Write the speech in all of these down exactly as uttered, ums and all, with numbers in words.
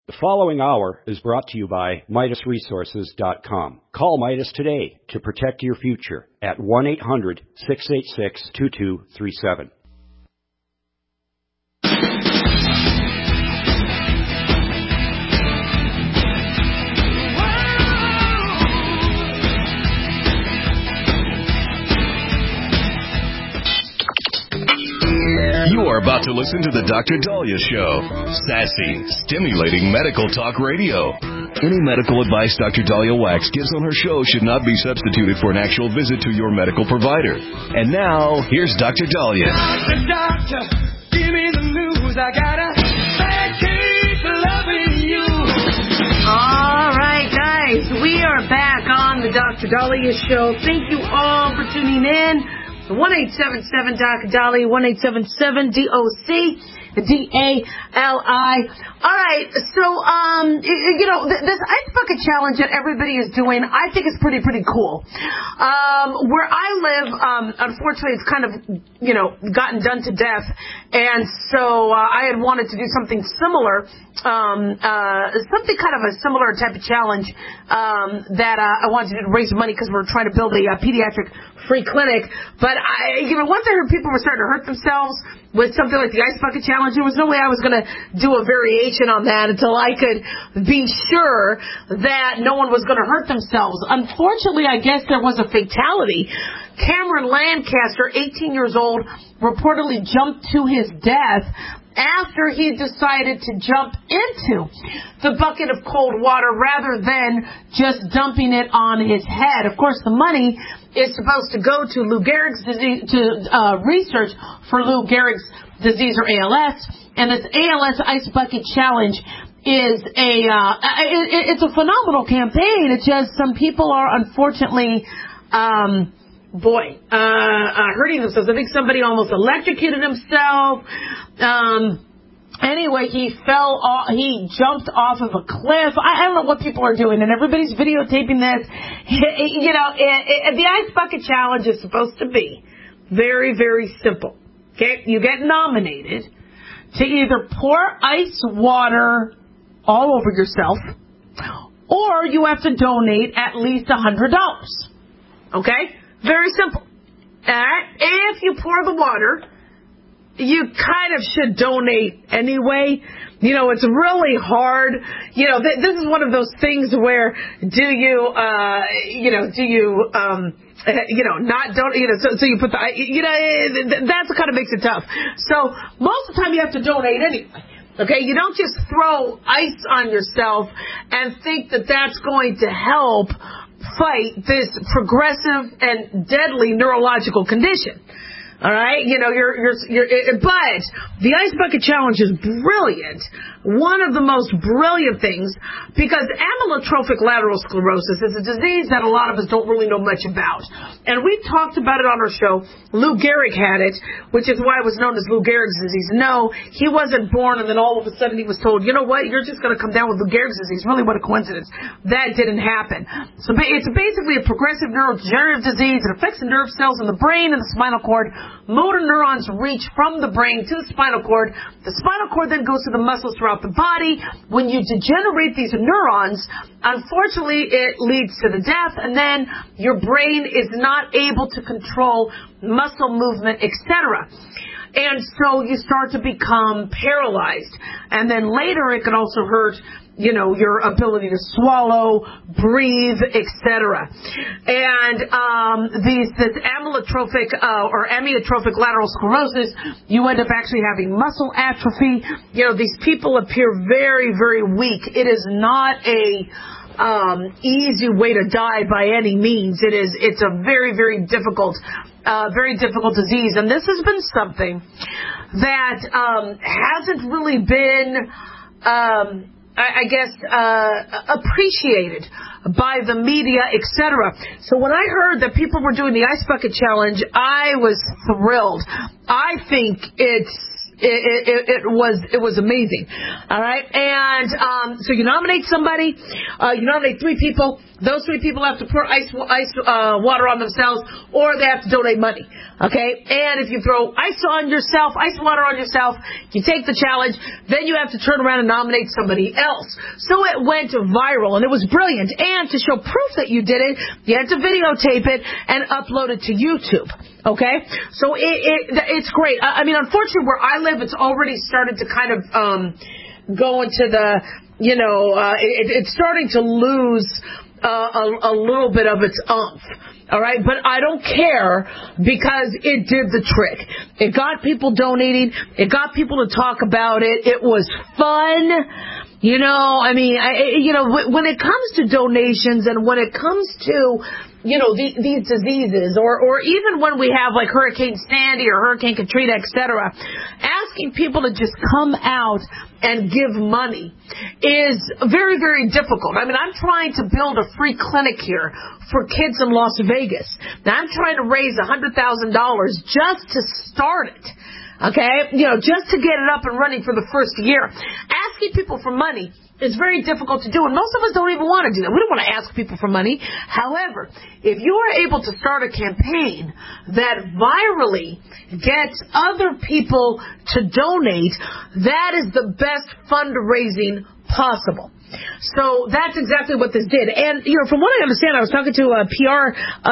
The following hour is brought to you by Midas Resources dot com. Call Midas today to protect your future at one eight hundred, six eight six, two two three seven. You are about to listen to the Doctor Dahlia Show. Sassy, stimulating medical talk radio. Any medical advice Doctor Dahlia Wax gives on her show should not be substituted for an actual visit to your medical provider. And now, here's Doctor Dahlia. Doctor, doctor, give me the news. I got a bad case of loving you. All right, guys, we are back on the Doctor Dahlia Show. Thank you all for tuning in. one eight seven seven D O C Dahlia, one eight seven seven D O C D A L I. All right, so, um, you know, this Ice Bucket Challenge that everybody is doing, I think is pretty, pretty cool. Um, where I live, um, unfortunately, it's kind of, you know, gotten done to death. And so uh, I had wanted to do something similar, um, uh, something kind of a similar type of challenge um, that uh, I wanted to do to raise money because we're trying to build a uh, pediatric free clinic. But, I, you know, once I heard people were starting to hurt themselves with something like the Ice Bucket Challenge, there was no way I was going to do a variation on that until I could be sure that no one was going to hurt themselves. Unfortunately, I guess there was a fatality. Cameron Lancaster, eighteen years old, reportedly jumped to his death after he decided to jump into the bucket of cold water rather than just dumping it on his head. Of course, the money is supposed to go to Lou Gehrig's disease, to uh, research for Lou Gehrig's disease or A L S, and this A L S Ice Bucket Challenge is a uh, it, it's a phenomenal campaign. It's just some people are unfortunately, um, boy, uh, uh, hurting themselves. I think somebody almost electrocuted himself. Um, Anyway, he fell off, he jumped off of a cliff. I, I don't know what people are doing, and everybody's videotaping this. You know, it, it, the Ice Bucket Challenge is supposed to be very, very simple. Okay? You get nominated to either pour ice water all over yourself, or you have to donate at least one hundred dollars. Okay? Very simple. All right? If you pour the water, you kind of should donate anyway. You know, it's really hard. You know, th- this is one of those things where do you, uh, you know, do you, um, you know, not don't, you know, so, so you put the, you know, that's what kind of makes it tough. So most of the time you have to donate anyway. Okay, you don't just throw ice on yourself and think that that's going to help fight this progressive and deadly neurological condition. All right, you know, you're, you're, you're, but the Ice Bucket Challenge is brilliant. One of the most brilliant things, because amyotrophic lateral sclerosis is a disease that a lot of us don't really know much about. And we've talked about it on our show. Lou Gehrig had it, which is why it was known as Lou Gehrig's disease. No, he wasn't born and then all of a sudden he was told, you know what, you're just going to come down with Lou Gehrig's disease. Really, what a coincidence. That didn't happen. So it's basically a progressive neurodegenerative disease. It affects the nerve cells in the brain and the spinal cord. Motor neurons reach from the brain to the spinal cord. The spinal cord then goes to the muscles throughout the body. When you degenerate these neurons, unfortunately, it leads to the death, and then your brain is not able to control muscle movement, et cetera. And so you start to become paralyzed. And then later it can also hurt, you know, your ability to swallow, breathe, et cetera. And um, these this amyotrophic uh, or amyotrophic lateral sclerosis, you end up actually having muscle atrophy. You know, these people appear very, very weak. It is not a um, easy way to die by any means. It is. It's a very, very difficult, uh, very difficult disease. And this has been something that um, hasn't really been. Um, I guess, uh, appreciated by the media, et cetera. So when I heard that people were doing the Ice Bucket Challenge, I was thrilled. I think it's It, it, it was it was amazing. All right, and um, so you nominate somebody, uh, you nominate three people. Those three people have to pour ice ice uh, water on themselves, or they have to donate money. Okay, and if you throw ice on yourself, ice water on yourself, you take the challenge. Then you have to turn around and nominate somebody else. So it went viral, and it was brilliant. And to show proof that you did it, you had to videotape it and upload it to YouTube. Okay, so it, it it's great. I, I mean, unfortunately, where I live, it's already started to kind of um, go into the, you know, uh, it, it's starting to lose uh, a, a little bit of its umph. All right, but I don't care because it did the trick. It got people donating. It got people to talk about it. It was fun. You know, I mean, I, you know, when it comes to donations and when it comes to, you know, the, these diseases, or, or even when we have like Hurricane Sandy or Hurricane Katrina, et cetera, asking people to just come out and give money is very, very difficult. I mean, I'm trying to build a free clinic here for kids in Las Vegas. Now, I'm trying to raise one hundred thousand dollars just to start it. Okay, you know, just to get it up and running for the first year. Asking people for money is very difficult to do, and most of us don't even want to do that. We don't want to ask people for money. However, if you are able to start a campaign that virally gets other people to donate, that is the best fundraising possible. So that's exactly what this did. And, you know, from what I understand, I was talking to a P R uh, uh,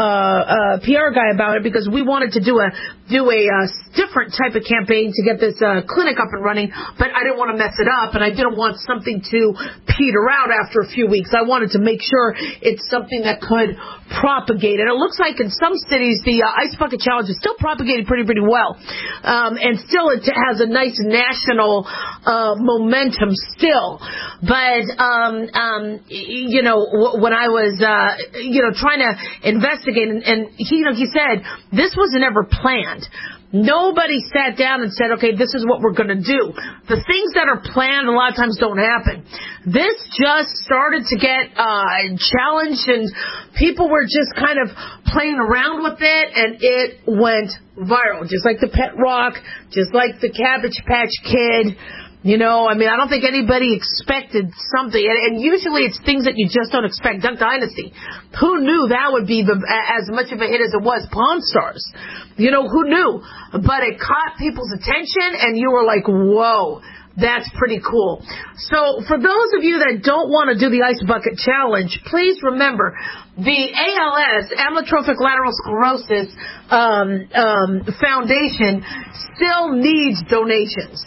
uh, P R guy about it because we wanted to do a do a uh, different type of campaign to get this uh, clinic up and running, but I didn't want to mess it up, and I didn't want something to peter out after a few weeks. I wanted to make sure it's something that could propagate. And it looks like in some cities the uh, Ice Bucket Challenge is still propagating pretty, pretty well. Um, and still it has a nice national uh, momentum still. But, um, um, you know, when I was, uh, you know, trying to investigate, and, and he, you know, he said, this wasn't ever planned. Nobody sat down and said, okay, this is what we're going to do. The things that are planned a lot of times don't happen. This just started to get uh, challenged, and people were just kind of playing around with it, and it went viral. Just like the Pet Rock, just like the Cabbage Patch Kid. You know, I mean, I don't think anybody expected something. And, and usually it's things that you just don't expect. Duck Dynasty. Who knew that would be the, as much of a hit as it was? Pawn Stars. You know, who knew? But it caught people's attention, and you were like, whoa. That's pretty cool. So for those of you that don't want to do the Ice Bucket Challenge, please remember the A L S, Amyotrophic Lateral Sclerosis um, um, Foundation, still needs donations.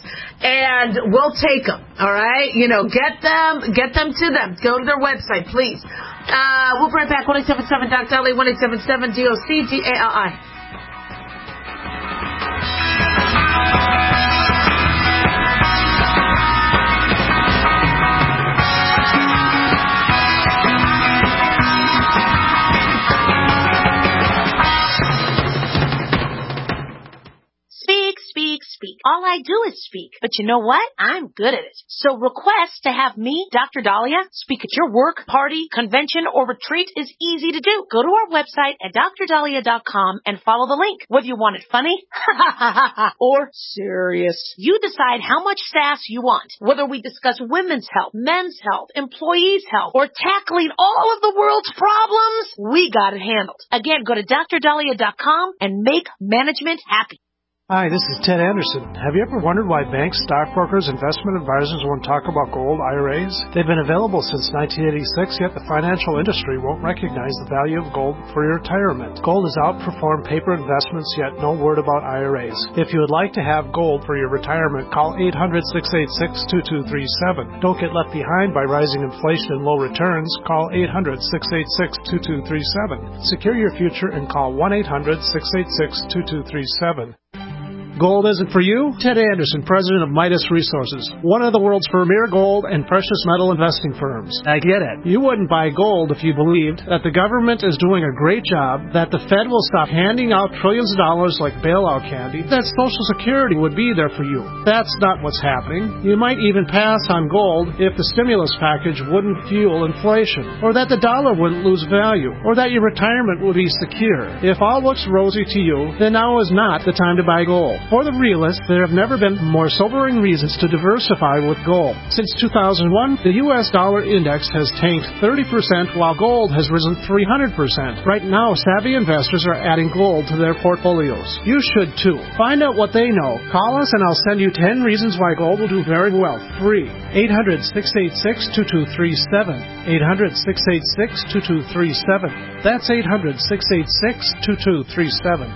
And we'll take them, all right? You know, get them, get them to them. Go to their website, please. Uh, we'll be right back. one eight seven seven, D O C, one eight seven seven, D O C, D A L I. Speak. All I do is speak. But you know what? I'm good at it. So request to have me, Doctor Dahlia, speak at your work, party, convention, or retreat is easy to do. Go to our website at D R dahlia dot com and follow the link. Whether you want it funny or serious, you decide how much sass you want. Whether we discuss women's health, men's health, employees' health, or tackling all of the world's problems, we got it handled. Again, go to D R dahlia dot com and make management happy. Hi, this is Ted Anderson. Have you ever wondered why banks, stockbrokers, investment advisors won't talk about gold I R As? They've been available since nineteen eighty-six, yet the financial industry won't recognize the value of gold for your retirement. Gold has outperformed paper investments, yet no word about I R As. If you would like to have gold for your retirement, call eight hundred, six eight six, two two three seven. Don't get left behind by rising inflation and low returns. Call eight hundred, six eight six, two two three seven. Secure your future and call one eight hundred, six eight six, two two three seven. Gold isn't for you? Ted Anderson, president of Midas Resources, one of the world's premier gold and precious metal investing firms. I get it. You wouldn't buy gold if you believed that the government is doing a great job, that the Fed will stop handing out trillions of dollars like bailout candy, that Social Security would be there for you. That's not what's happening. You might even pass on gold if the stimulus package wouldn't fuel inflation, or that the dollar wouldn't lose value, or that your retirement would be secure. If all looks rosy to you, then now is not the time to buy gold. For the realist, there have never been more sobering reasons to diversify with gold. Since two thousand one, the U S dollar index has tanked thirty percent while gold has risen three hundred percent. Right now, savvy investors are adding gold to their portfolios. You should too. Find out what they know. Call us and I'll send you ten reasons why gold will do very well. Free. eight hundred, six eight six, two two three seven. eight hundred, six eight six, two two three seven. That's eight hundred, six eight six, two two three seven.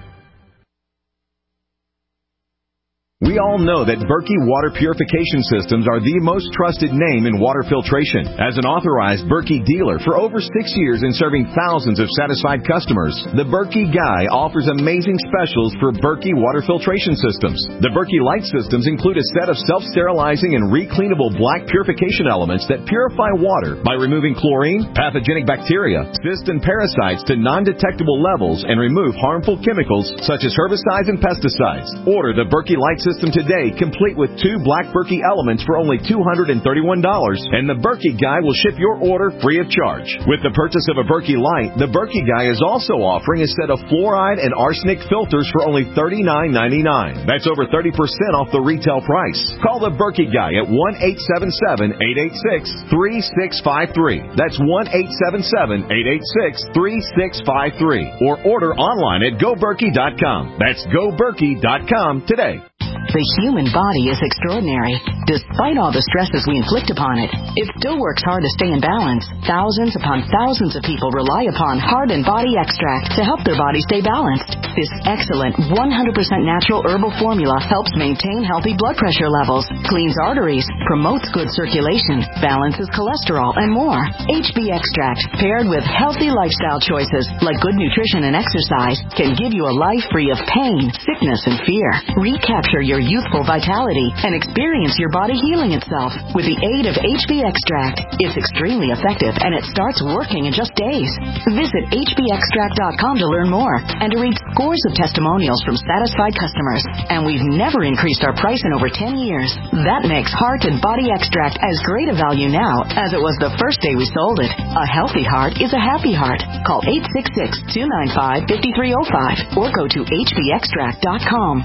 We all know that Berkey Water Purification Systems are the most trusted name in water filtration. As an authorized Berkey dealer for over six years and serving thousands of satisfied customers, the Berkey Guy offers amazing specials for Berkey Water Filtration Systems. The Berkey Light Systems include a set of self-sterilizing and recleanable black purification elements that purify water by removing chlorine, pathogenic bacteria, cysts, and parasites to non-detectable levels and remove harmful chemicals such as herbicides and pesticides. Order the Berkey Light System System today, complete with two black Berkey elements for only two hundred thirty-one dollars, and the Berkey Guy will ship your order free of charge. With the purchase of a Berkey Light, the Berkey Guy is also offering a set of fluoride and arsenic filters for only thirty-nine ninety-nine. That's over thirty percent off the retail price. Call the Berkey Guy at one eight seven seven, eight eight six, three six five three. That's one eight seven seven, eight eight six, three six five three. Or order online at go berkey dot com. That's go berkey dot com today. The human body is extraordinary. Despite all the stresses we inflict upon it, it still works hard to stay in balance. Thousands upon thousands of people rely upon Heart and Body Extract to help their body stay balanced. This excellent one hundred percent natural herbal formula helps maintain healthy blood pressure levels, cleans arteries, promotes good circulation, balances cholesterol, and more. H B Extract, paired with healthy lifestyle choices like good nutrition and exercise, can give you a life free of pain, sickness, and fear. Recapture your youthful vitality and experience your body healing itself with the aid of H B Extract. It's extremely effective and it starts working in just days. Visit H B extract dot com to learn more and to read scores of testimonials from satisfied customers. And we've never increased our price in over ten years. That makes Heart and Body Extract as great a value now as it was the first day we sold it. A healthy heart is a happy heart. Call eight six six, two nine five, five three zero five or go to H B extract dot com.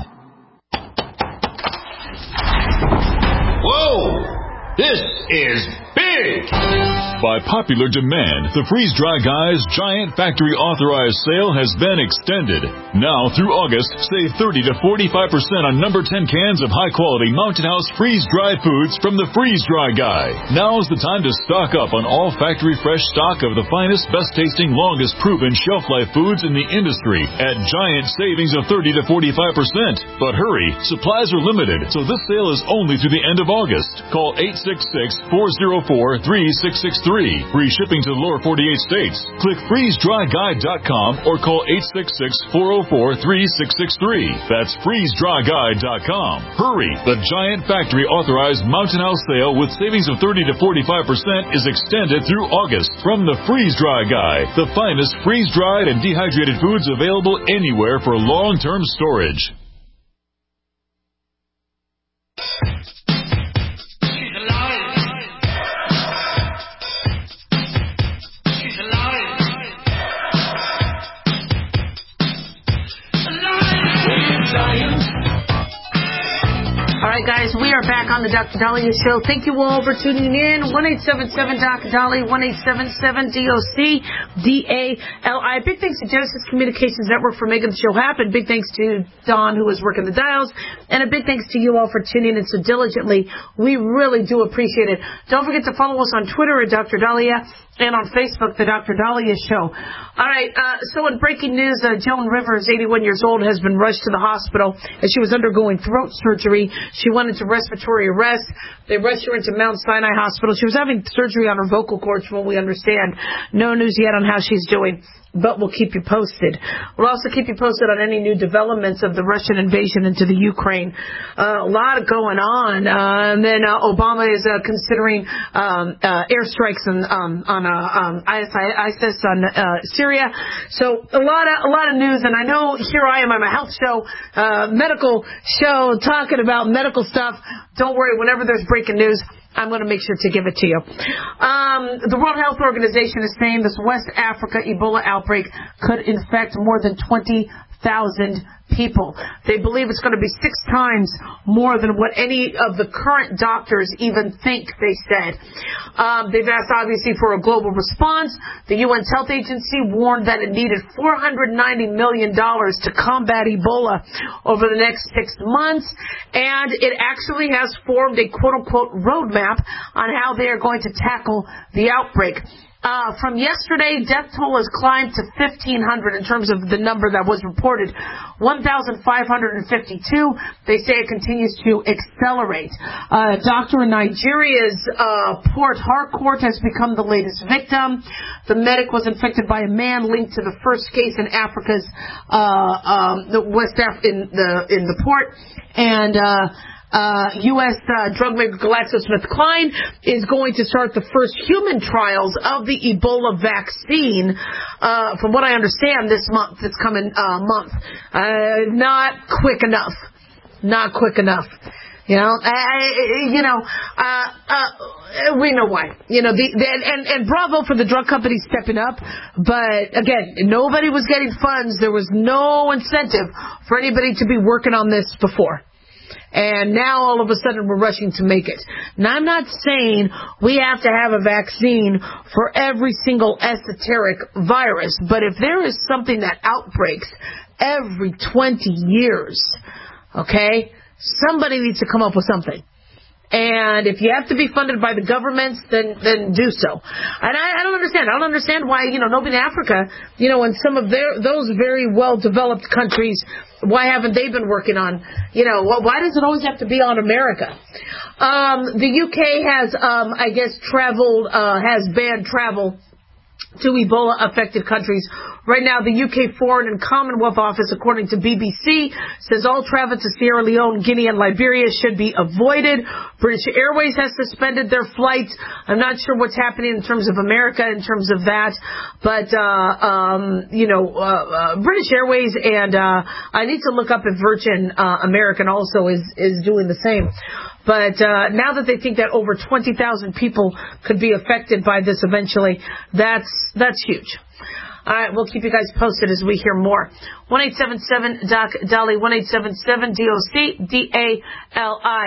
Whoa! This is big! By popular demand, the Freeze Dry Guy's giant factory authorized sale has been extended. Now through August, save thirty to forty-five percent on number ten cans of high-quality Mountain House freeze-dried foods from the Freeze Dry Guy. Now's the time to stock up on all factory fresh stock of the finest, best-tasting, longest-proven shelf-life foods in the industry at giant savings of thirty to forty-five percent. But hurry, supplies are limited, so this sale is only through the end of August. Call eight six six, four zero four, three six six three. Free shipping to the lower forty-eight states. Click freeze dry guy dot com or call eight six six, four zero four, three six six three. That's freeze dry guy dot com. Hurry! The giant factory authorized Mountain House sale with savings of thirty to forty-five percent is extended through August from the Freeze Dry Guy, the finest freeze-dried and dehydrated foods available anywhere for long-term storage. All right, guys, we are back on the Doctor Dahlia Show. Thank you all for tuning in. one eight seven seven Doctor Dahlia, one eight seven seven D O C D A L I. Big thanks to Genesis Communications Network for making the show happen. Big thanks to Don, who was working the dials. And a big thanks to you all for tuning in so diligently. We really do appreciate it. Don't forget to follow us on Twitter at Doctor Dahlia and on Facebook, the Doctor Dahlia Show. All right, uh, so in breaking news, uh, Joan Rivers, eighty-one years old, has been rushed to the hospital as she was undergoing throat surgery. She went into respiratory arrest. They rushed her into Mount Sinai Hospital. She was having surgery on her vocal cords, from what we understand. No news yet on how she's doing, but we'll keep you posted. We'll also keep you posted on any new developments of the Russian invasion into the Ukraine. Uh, a lot going on. Uh, and then uh, Obama is uh, considering um, uh, airstrikes on, um, on uh, um, ISIS on uh, Syria. So a lot of a lot of news. And I know here I am on my health show, uh, medical show, talking about medical stuff. Don't worry, whenever there's breaking news, I'm going to make sure to give it to you. Um, the World Health Organization is saying this West Africa Ebola outbreak could infect more than twenty thousand people. They believe it's going to be six times more than what any of the current doctors even think, they said. Um, they've asked, obviously, for a global response. The U N's Health Agency warned that it needed four hundred ninety million dollars to combat Ebola over the next six months, and it actually has formed a quote-unquote roadmap on how they are going to tackle the outbreak. Uh, from yesterday, death toll has climbed to fifteen hundred in terms of the number that was reported. one thousand five hundred fifty-two. They say it continues to accelerate. Uh, a doctor in Nigeria's uh, Port Harcourt has become the latest victim. The medic was infected by a man linked to the first case in Africa's uh, um, the West Af- in the in the port, and. Uh, Uh, U S Uh, drug maker GlaxoSmithKline is going to start the first human trials of the Ebola vaccine, uh, from what I understand, this month, this coming uh, month. Uh, not quick enough. Not quick enough. You know, I, you know, uh, uh, we know why. You know, the, the and, and bravo for the drug companies stepping up. But again, nobody was getting funds. There was no incentive for anybody to be working on this before. And now all of a sudden we're rushing to make it. Now I'm not saying we have to have a vaccine for every single esoteric virus, but if there is something that outbreaks every twenty years, okay, somebody needs to come up with something. And if you have to be funded by the governments, then then do so. And I, I don't understand. I don't understand why, you know, nobody in Africa, you know, in some of their those very well-developed countries, why haven't they been working on, you know, why does it always have to be on America? Um, the U K has, um, I guess, traveled, uh, has banned travel to Ebola-affected countries. Right now, the U K Foreign and Commonwealth Office, according to B B C, says all travel to Sierra Leone, Guinea, and Liberia should be avoided. British Airways has suspended their flights. I'm not sure what's happening in terms of America, in terms of that. But, uh, um, you know, uh, uh, British Airways and, uh, I need to look up if Virgin uh, American also is, is doing the same. But uh, now that they think that over twenty thousand people could be affected by this eventually, that's that's huge. All right, we'll keep you guys posted as we hear more. one eight seven seven D O C D A L I, one eight seven seven D O C D A L I.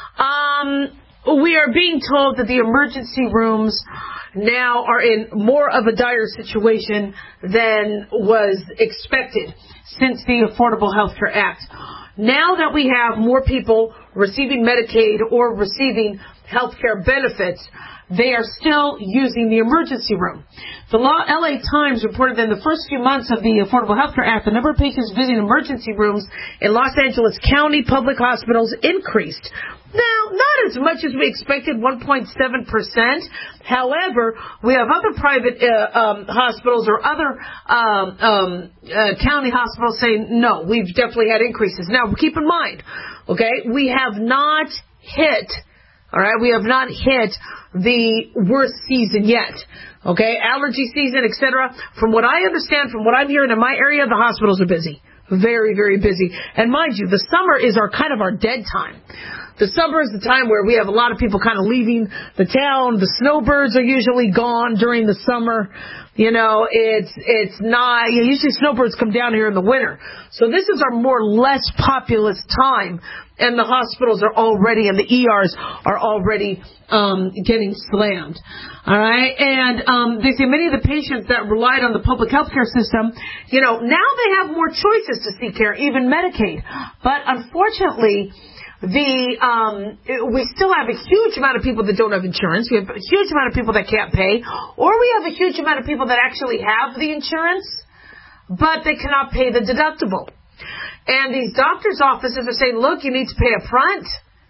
Um, we are being told that the emergency rooms now are in more of a dire situation than was expected since the Affordable Health Care Act. Now that we have more people receiving Medicaid or receiving health care benefits, they are still using the emergency room. The L A Times reported that in the first few months of the Affordable Health Care Act, the number of patients visiting emergency rooms in Los Angeles County public hospitals increased. Now, not as much as we expected, one point seven percent. However, we have other private uh, um, hospitals or other um, um, uh, county hospitals saying, no, we've definitely had increases. Now, keep in mind, okay, we have not hit, all right, we have not hit the worst season yet. Okay, allergy season, et cetera. From what I understand, from what I'm hearing in my area, the hospitals are busy. Very, very busy. And mind you, the summer is our kind of our dead time. The summer is the time where we have a lot of people kind of leaving the town. The snowbirds are usually gone during the summer. You know, it's it's not, you know, usually snowbirds come down here in the winter. So this is our more less populous time, and the hospitals are already, and the E Rs are already um, getting slammed. All right, and um, they say many of the patients that relied on the public health care system, you know, now they have more choices to seek care, even Medicaid. But unfortunately, The um, we still have a huge amount of people that don't have insurance. We have a huge amount of people that can't pay, or we have a huge amount of people that actually have the insurance, but they cannot pay the deductible. And these doctors' offices are saying, look, you need to pay up front.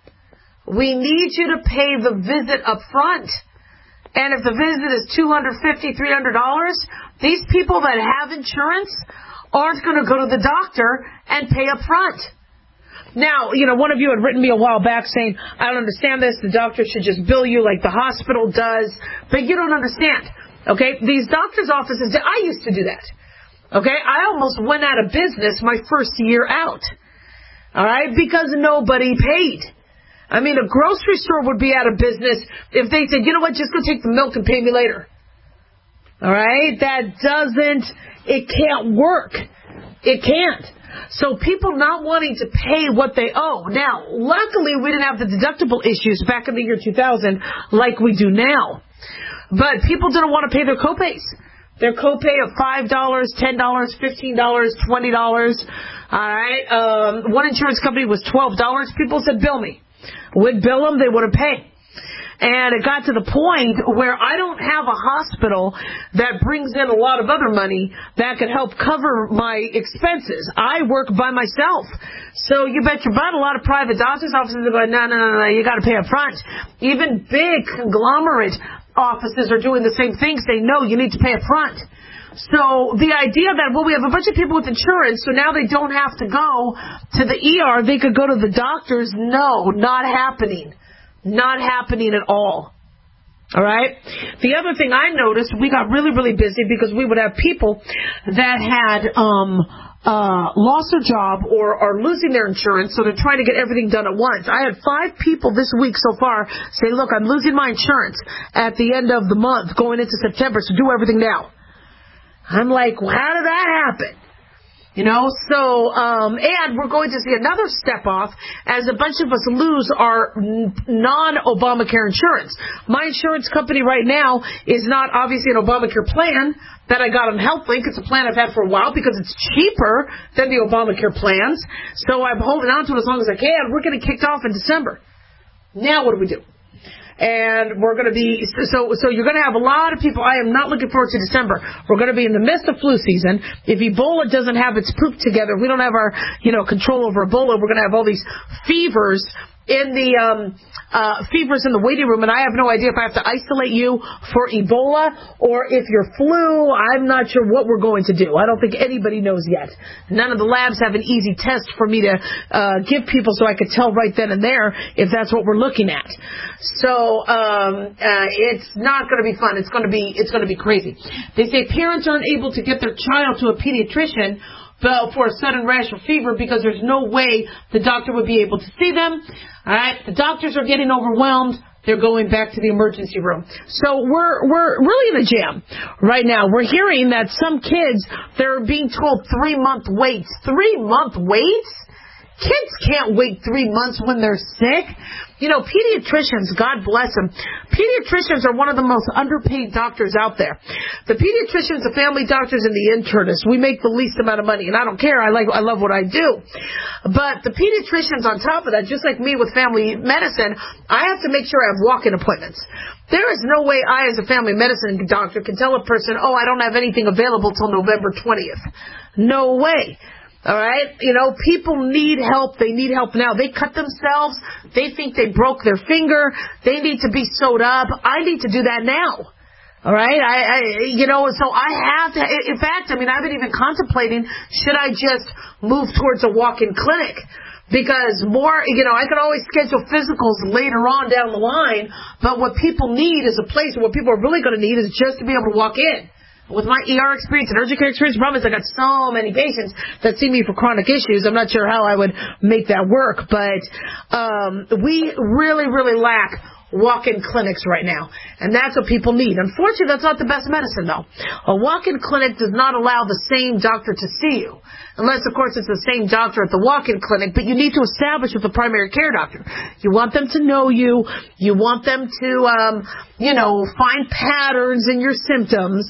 We need you to pay the visit up front. And if the visit is two hundred fifty dollars, three hundred dollars, these people that have insurance aren't going to go to the doctor and pay up front. Now, you know, one of you had written me a while back saying, I don't understand this. The doctor should just bill you like the hospital does. But you don't understand. Okay? These doctors' offices, I used to do that. Okay? I almost went out of business my first year out. All right? Because nobody paid. I mean, a grocery store would be out of business if they said, you know what, just go take the milk and pay me later. All right? That doesn't, it can't work. It can't. So people not wanting to pay what they owe. Now, luckily, we didn't have the deductible issues back in the year two thousand like we do now. But people didn't want to pay their copays. Their copay of five dollars, ten dollars, fifteen dollars, twenty dollars. All right. Um, one insurance company was twelve dollars. People said, bill me. Would bill them, they wouldn't pay. And it got to the point where I don't have a hospital that brings in a lot of other money that could help cover my expenses. I work by myself. So you bet your butt a lot of private doctor's offices are going, no, no, no, no, you got to pay up front. Even big conglomerate offices are doing the same thing, saying, no, you need to pay up front. So the idea that, well, we have a bunch of people with insurance, so now they don't have to go to the E R, they could go to the doctors. No, not happening. Not happening at all. All right? The other thing I noticed, we got really, really busy because we would have people that had um uh lost their job or are losing their insurance, so they're trying to get everything done at once. I had five people this week so far say, look, I'm losing my insurance at the end of the month going into September, so do everything now. I'm like, well, how did that happen? You know, so, um, and we're going to see another step off as a bunch of us lose our non-Obamacare insurance. My insurance company right now is not obviously an Obamacare plan that I got on HealthLink. It's a plan I've had for a while because it's cheaper than the Obamacare plans. So I'm holding on to it as long as I can. We're getting kicked off in December. Now what do we do? And we're going to be, so so you're going to have a lot of people. I am not looking forward to December. We're going to be in the midst of flu season. If Ebola doesn't have its poop together, we don't have our, you know, control over Ebola. We're going to have all these fevers in the, um, uh, fevers in the waiting room, and I have no idea if I have to isolate you for Ebola or if you're flu. I'm not sure what we're going to do. I don't think anybody knows yet. None of the labs have an easy test for me to uh, give people so I could tell right then and there if that's what we're looking at. So um, uh, it's not going to be fun. It's going to be it's going to be crazy. They say parents aren't able to get their child to a pediatrician for a sudden rash or fever because there's no way the doctor would be able to see them. All right, the doctors are getting overwhelmed. They're going back to the emergency room. So we're we're really in a jam right now. We're hearing that some kids, they're being told three-month waits. Three-month waits? Kids can't wait three months when they're sick. You know, pediatricians, God bless them, pediatricians are one of the most underpaid doctors out there. The pediatricians, the family doctors, and the internists, we make the least amount of money, and I don't care. I like, I love what I do. But the pediatricians, on top of that, just like me with family medicine, I have to make sure I have walk-in appointments. There is no way I, as a family medicine doctor, can tell a person, oh, I don't have anything available till November twentieth. No way. All right? You know, people need help. They need help now. They cut themselves. They think they broke their finger. They need to be sewed up. I need to do that now. All right? I, I, you know, so I have to, in fact, I mean, I've been even contemplating, should I just move towards a walk-in clinic? Because more, you know, I could always schedule physicals later on down the line, but what people need is a place, what people are really going to need is just to be able to walk in. With my E R experience and urgent care experience, the problem is I got so many patients that see me for chronic issues. I'm not sure how I would make that work, but um, we really, really lack walk-in clinics right now, and that's what people need. Unfortunately, that's not the best medicine, though. A walk-in clinic does not allow the same doctor to see you, unless, of course, it's the same doctor at the walk-in clinic, but you need to establish with the primary care doctor. You want them to know you. You want them to, um, you know, find patterns in your symptoms.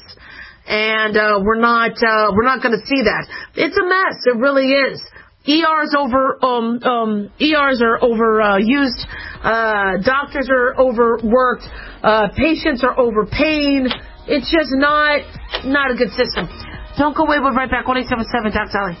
And uh, we're not uh, we're not going to see that. It's a mess. It really is. E Rs over um um E Rs are overused. Uh, uh, doctors are overworked. Uh, patients are overpaying. It's just not not a good system. Don't go away. We'll be right back. one eight seven seven Doc Dolly.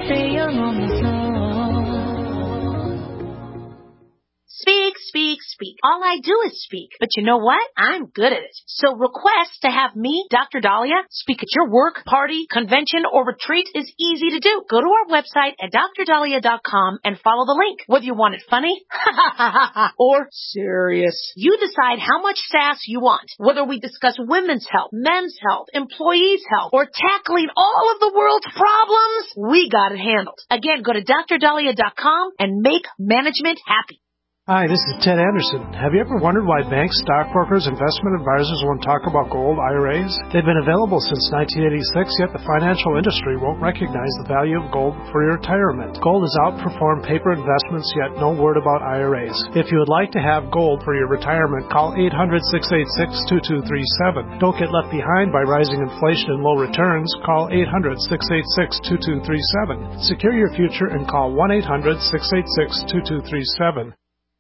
Speak, speak, speak. All I do is speak. But you know what? I'm good at it. So request to have me, Doctor Dahlia, speak at your work, party, convention, or retreat is easy to do. Go to our website at dr dahlia dot com and follow the link. Whether you want it funny or serious, you decide how much sass you want. Whether we discuss women's health, men's health, employees' health, or tackling all of the world's problems, we got it handled. Again, go to dr dahlia dot com and make management happy. Hi, this is Ted Anderson. Have you ever wondered why banks, stockbrokers, investment advisors won't talk about gold I R As? They've been available since nineteen eighty-six, yet the financial industry won't recognize the value of gold for your retirement. Gold has outperformed paper investments, yet no word about I R As. If you would like to have gold for your retirement, call eight hundred, six eight six, two two three seven. Don't get left behind by rising inflation and low returns. Call eight hundred, six eight six, two two three seven. Secure your future and call one eight hundred, six eight six, two two three seven.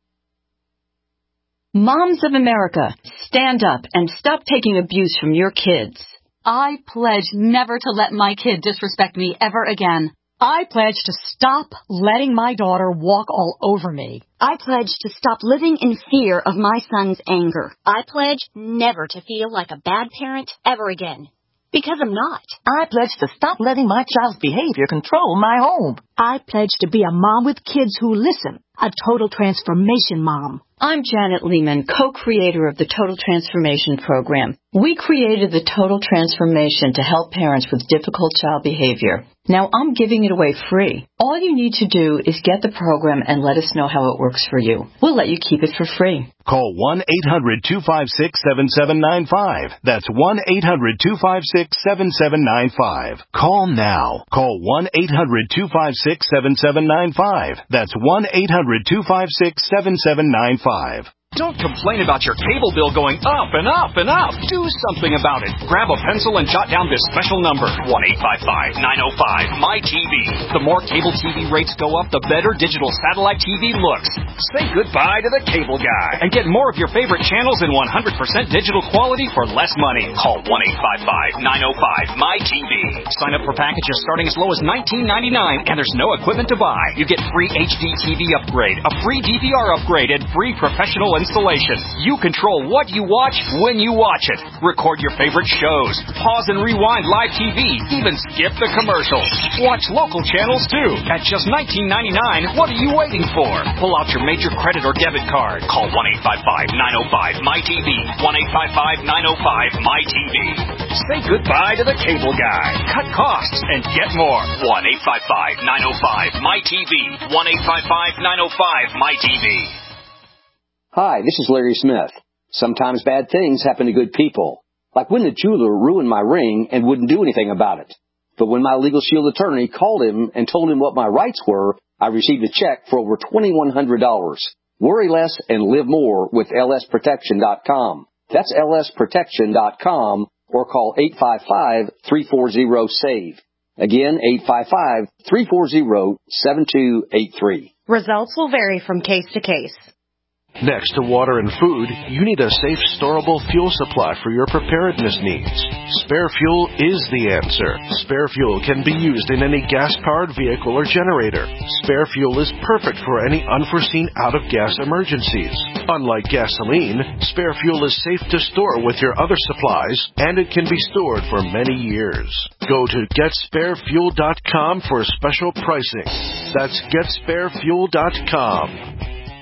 Moms of America, stand up and stop taking abuse from your kids. I pledge never to let my kid disrespect me ever again. I pledge to stop letting my daughter walk all over me. I pledge to stop living in fear of my son's anger. I pledge never to feel like a bad parent ever again. Because I'm not. I pledge to stop letting my child's behavior control my home. I pledge to be a mom with kids who listen, a total transformation mom. I'm Janet Lehman, co-creator of the Total Transformation Program. We created the Total Transformation to help parents with difficult child behavior. Now I'm giving it away free. All you need to do is get the program and let us know how it works for you. We'll let you keep it for free. Call one eight hundred, two five six, seven seven nine five. That's one eight hundred, two five six, seven seven nine five. Call now. Call one eight hundred, two five six, seven seven nine five. That's one eight hundred, two five six, seven seven nine five. Don't complain about your cable bill going up and up and up. Do something about it. Grab a pencil and jot down this special number, one eight five five, nine oh five, M Y T V. The more cable T V rates go up, the better digital satellite T V looks. Say goodbye to the cable guy and get more of your favorite channels in one hundred percent digital quality for less money. Call one eight five five, nine oh five, M Y T V. Sign up for packages starting as low as nineteen ninety-nine, and there's no equipment to buy. You get free H D T V upgrade, a free D V R upgrade, and free professional installation. You control what you watch when you watch it. Record your favorite shows. Pause and rewind live T V. Even skip the commercials. Watch local channels too. At just nineteen ninety-nine, what are you waiting for? Pull out your major credit or debit card. Call one eight five five, nine oh five, M Y T V. one eight five five, nine oh five, M Y T V. Say goodbye to the cable guy. Cut costs and get more. one eight five five, nine oh five, M Y T V. one eight five five, nine oh five, M Y T V. Hi, this is Larry Smith. Sometimes bad things happen to good people. Like when the jeweler ruined my ring and wouldn't do anything about it. But when my Legal Shield attorney called him and told him what my rights were, I received a check for over twenty-one hundred dollars. Worry less and live more with L S protection dot com. That's L S protection dot com or call eight five five, three four zero, SAVE. Again, eight five five, three four zero, seven two eight three. Results will vary from case to case. Next to water and food, you need a safe, storable fuel supply for your preparedness needs. Spare Fuel is the answer. Spare Fuel can be used in any gas-powered vehicle or generator. Spare Fuel is perfect for any unforeseen out-of-gas emergencies. Unlike gasoline, Spare Fuel is safe to store with your other supplies, and it can be stored for many years. Go to get spare fuel dot com for special pricing. That's get spare fuel dot com.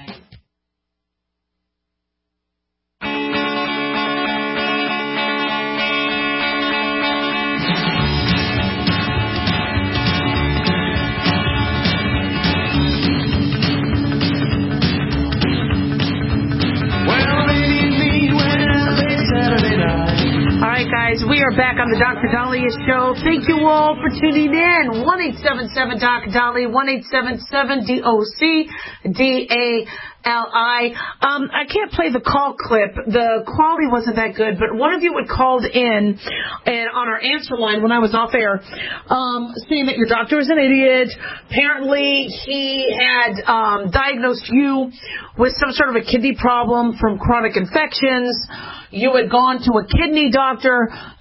Guys, we are back on the Doctor Dahlia Show. Thank you all for tuning in. one eight seven seven, D O C, Dahlia, one eight seven seven, D O C, D A L I. Um, I can't play the call clip. The quality wasn't that good, but one of you had called in and on our answer line when I was off air, um, saying that your doctor is an idiot. Apparently, he had um, diagnosed you with some sort of a kidney problem from chronic infections. You had gone to a kidney doctor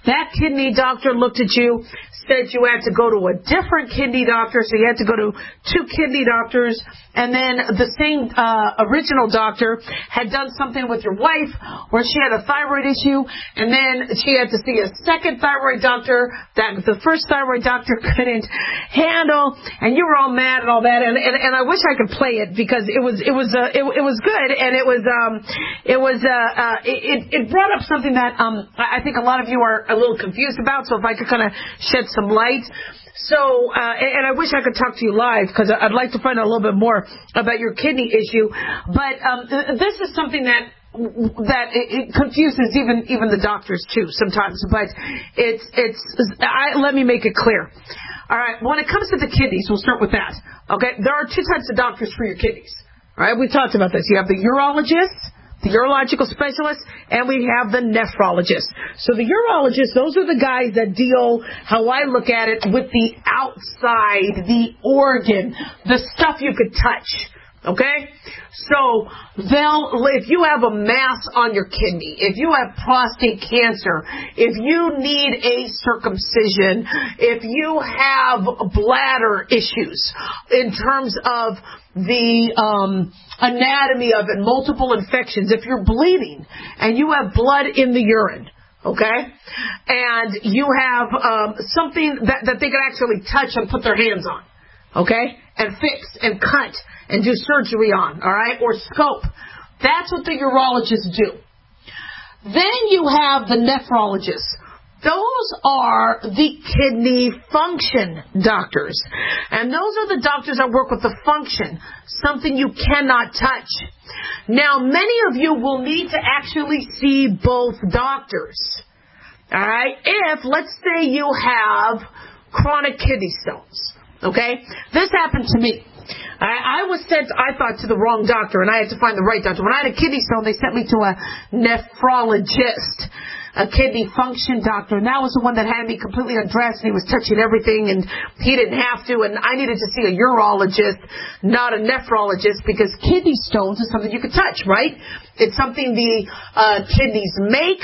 That kidney doctor looked at you, said you had to go to a different kidney doctor, so you had to go to two kidney doctors, and then the same uh, original doctor had done something with your wife where she had a thyroid issue, and then she had to see a second thyroid doctor that the first thyroid doctor couldn't handle, and you were all mad and all that, and, and, and I wish I could play it because it was it was uh, it, it was good, and it was um it was uh, uh it it brought up something that um I think a lot of you are a little confused about, so if I could kind of shed some light. So, uh, and I wish I could talk to you live because I'd like to find out a little bit more about your kidney issue. But um, this is something that that it confuses even even the doctors too sometimes. But it's it's I, let me make it clear. All right, when it comes to the kidneys, we'll start with that. Okay, there are two types of doctors for your kidneys. All right, we talked about this. You have the urologist, the urological specialist, and we have the nephrologist. So the urologist, those are the guys that deal, how I look at it, with the outside, the organ, the stuff you could touch. Okay? So they'll, if you have a mass on your kidney, if you have prostate cancer, if you need a circumcision, if you have bladder issues in terms of the um, anatomy of it, multiple infections, if you're bleeding and you have blood in the urine, okay, and you have um, something that, that they can actually touch and put their hands on, okay, and fix and cut and do surgery on, all right, or scope. That's what the urologists do. Then you have the nephrologists. Those are the kidney function doctors. And those are the doctors that work with the function, something you cannot touch. Now, many of you will need to actually see both doctors. All right? If, let's say you have chronic kidney stones. Okay? This happened to me. I, I was sent, I thought, to the wrong doctor, and I had to find the right doctor. When I had a kidney stone, they sent me to a nephrologist, a kidney function doctor, and that was the one that had me completely undressed, and he was touching everything, and he didn't have to, and I needed to see a urologist, not a nephrologist, because kidney stones is something you can touch, right? It's something the uh, kidneys make.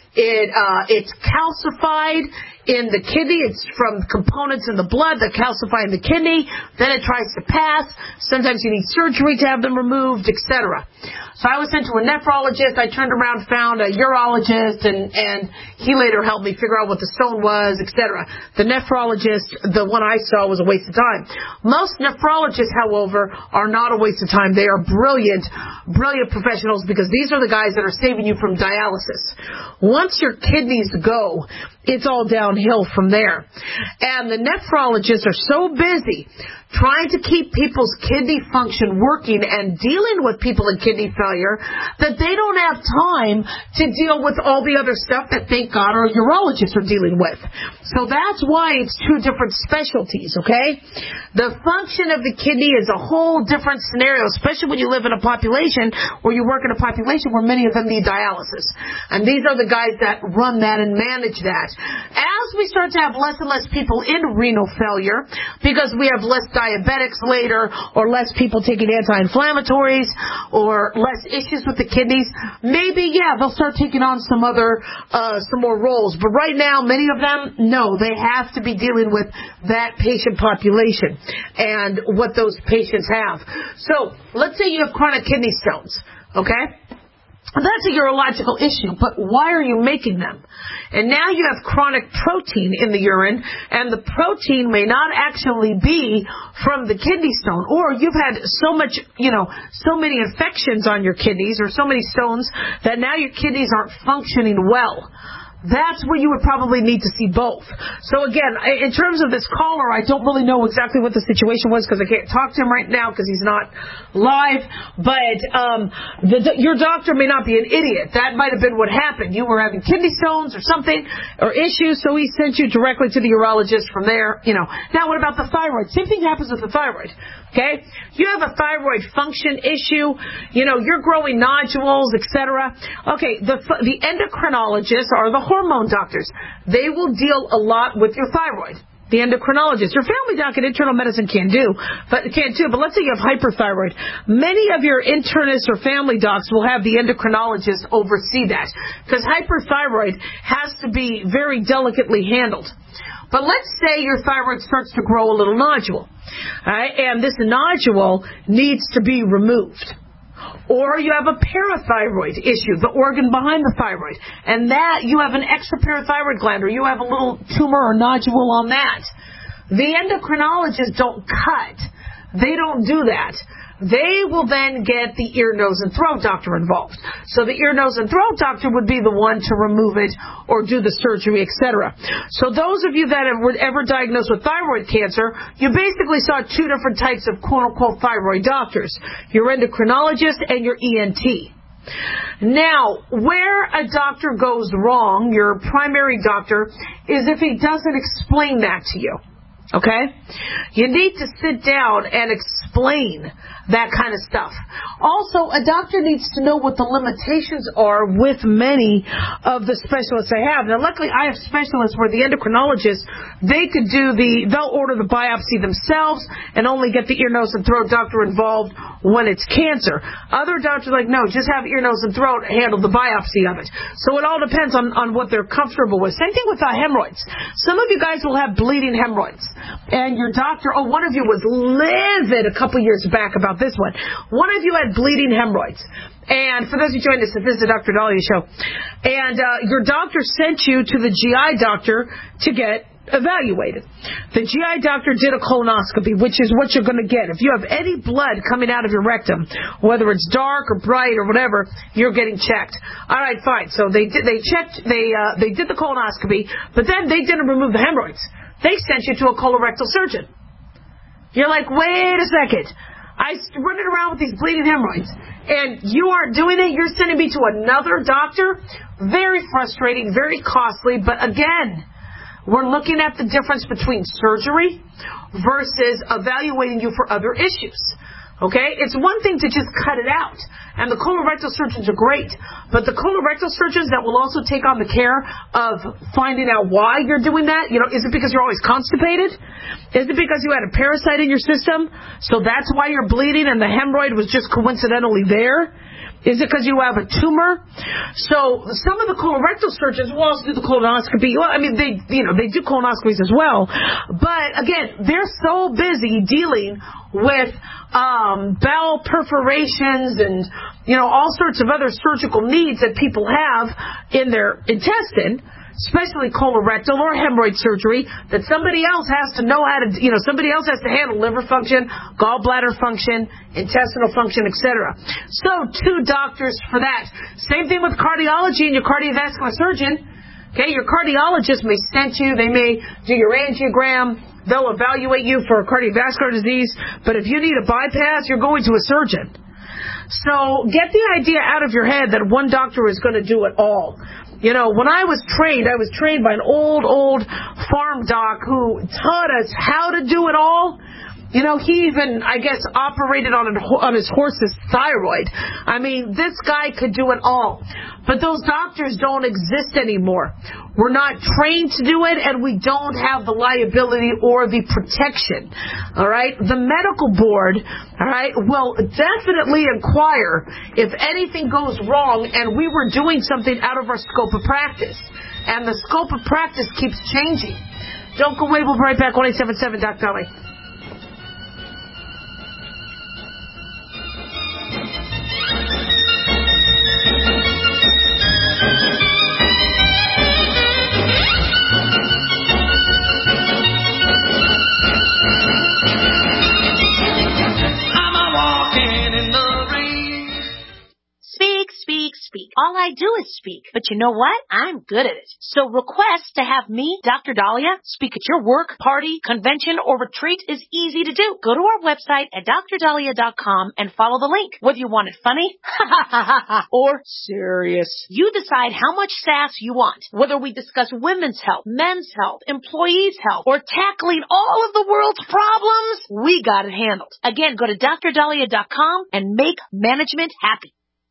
It uh, it's calcified in the kidney. It's from components in the blood that calcify in the kidney. Then it tries to pass. Sometimes you need surgery to have them removed, et cetera. So I was sent to a nephrologist. I turned around, found a urologist, and, and he later helped me figure out what the stone was, et cetera. The nephrologist, the one I saw, was a waste of time. Most nephrologists, however, are not a waste of time. They are brilliant, brilliant professionals because these are the guys that are saving you from dialysis. Once your kidneys go, it's all downhill from there. And the nephrologists are so busy trying to keep people's kidney function working and dealing with people in kidney failure that they don't have time to deal with all the other stuff that, thank God, our urologists are dealing with. So that's why it's two different specialties, okay? The function of the kidney is a whole different scenario, especially when you live in a population or you work in a population where many of them need dialysis. And these are the guys that run that and manage that. As we start to have less and less people in renal failure, because we have less diabetics later, or less people taking anti-inflammatories, or less issues with the kidneys, maybe, yeah, they'll start taking on some other, uh, some more roles. But right now, many of them, no, they have to be dealing with that patient population and what those patients have. So, let's say you have chronic kidney stones, okay? That's a urological issue, but why are you making them? And now you have chronic protein in the urine, and the protein may not actually be from the kidney stone, or you've had so much, you know, so many infections on your kidneys, or so many stones, that now your kidneys aren't functioning well. That's where you would probably need to see both. So again, in terms of this caller, I don't really know exactly what the situation was because I can't talk to him right now because he's not live. But um, the, your doctor may not be an idiot. That might have been what happened. You were having kidney stones or something, or issues, so he sent you directly to the urologist from there. You know. Now, what about the thyroid? Same thing happens with the thyroid. Okay? You have a thyroid function issue. You know, you're growing nodules, et cetera. Okay, the the endocrinologists are the hormone doctors. They will deal a lot with your thyroid. the endocrinologist. Your family doc and internal medicine can do, but can too. But let's say you have hyperthyroid. Many of your internists or family docs will have the endocrinologist oversee that, because hyperthyroid has to be very delicately handled. But let's say your thyroid starts to grow a little nodule, all right, and this nodule needs to be removed. Or you have a parathyroid issue, the organ behind the thyroid, and that you have an extra parathyroid gland, or you have a little tumor or nodule on that. The endocrinologists don't cut. They don't do that. They will then get the ear, nose, and throat doctor involved. So the ear, nose, and throat doctor would be the one to remove it or do the surgery, et cetera. So those of you that have, were ever diagnosed with thyroid cancer, you basically saw two different types of quote-unquote thyroid doctors, your endocrinologist and your E N T. Now, where a doctor goes wrong, your primary doctor, is if he doesn't explain that to you. Okay? You need to sit down and explain that kind of stuff. Also, a doctor needs to know what the limitations are with many of the specialists I have. Now, luckily, I have specialists where the endocrinologists, they could do the, they'll order the biopsy themselves and only get the ear, nose, and throat doctor involved when it's cancer. Other doctors are like, no, just have ear, nose, and throat handle the biopsy of it. So it all depends on, on what they're comfortable with. Same thing with uh, hemorrhoids. Some of you guys will have bleeding hemorrhoids. And your doctor, oh, one of you was livid a couple years back about this one. One of you had bleeding hemorrhoids. And for those who joined us, this is the Doctor Dahlia Show. And uh, your doctor sent you to the G I doctor to get evaluated. The G I doctor did a colonoscopy, which is what you're going to get. If you have any blood coming out of your rectum, whether it's dark or bright or whatever, you're getting checked. All right, fine. So they did, they checked, they uh, they did the colonoscopy, but then they didn't remove the hemorrhoids. They sent you to a colorectal surgeon. You're like, wait a second. I'm running around with these bleeding hemorrhoids, and you aren't doing it? You're sending me to another doctor? Very frustrating, very costly, but again, we're looking at the difference between surgery versus evaluating you for other issues. Okay? It's one thing to just cut it out. And the colorectal surgeons are great. But the colorectal surgeons that will also take on the care of finding out why you're doing that, you know, is it because you're always constipated? Is it because you had a parasite in your system? So that's why you're bleeding and the hemorrhoid was just coincidentally there? Is it because you have a tumor? So some of the colorectal surgeons will also do the colonoscopy. Well, I mean, they, you know, they do colonoscopies as well. But again, they're so busy dealing with um, bowel perforations and, you know, all sorts of other surgical needs that people have in their intestine, especially colorectal or hemorrhoid surgery, that somebody else has to know how to, you know, somebody else has to handle liver function, gallbladder function, intestinal function, et cetera. So two doctors for that. Same thing with cardiology and your cardiovascular surgeon. Okay, your cardiologist may stent you, they may do your angiogram, they'll evaluate you for cardiovascular disease, but if you need a bypass, you're going to a surgeon. So get the idea out of your head that one doctor is going to do it all. You know, when I was trained, I was trained by an old, old farm doc who taught us how to do it all. You know, he even, I guess, operated on, an, on his horse's thyroid. I mean, this guy could do it all. But those doctors don't exist anymore. We're not trained to do it, and we don't have the liability or the protection. All right? The medical board, all right, will definitely inquire if anything goes wrong and we were doing something out of our scope of practice. And the scope of practice keeps changing. Don't go away. We'll be right back. one eight seven seven, Doctor Dolly. Speak. All I do is speak. But you know what? I'm good at it. So request to have me, Doctor Dahlia, speak at your work, party, convention, or retreat is easy to do. Go to our website at D R dahlia dot com and follow the link. Whether you want it funny or serious, you decide how much sass you want. Whether we discuss women's health, men's health, employees' health, or tackling all of the world's problems, we got it handled. Again, go to D R dahlia dot com and make management happy.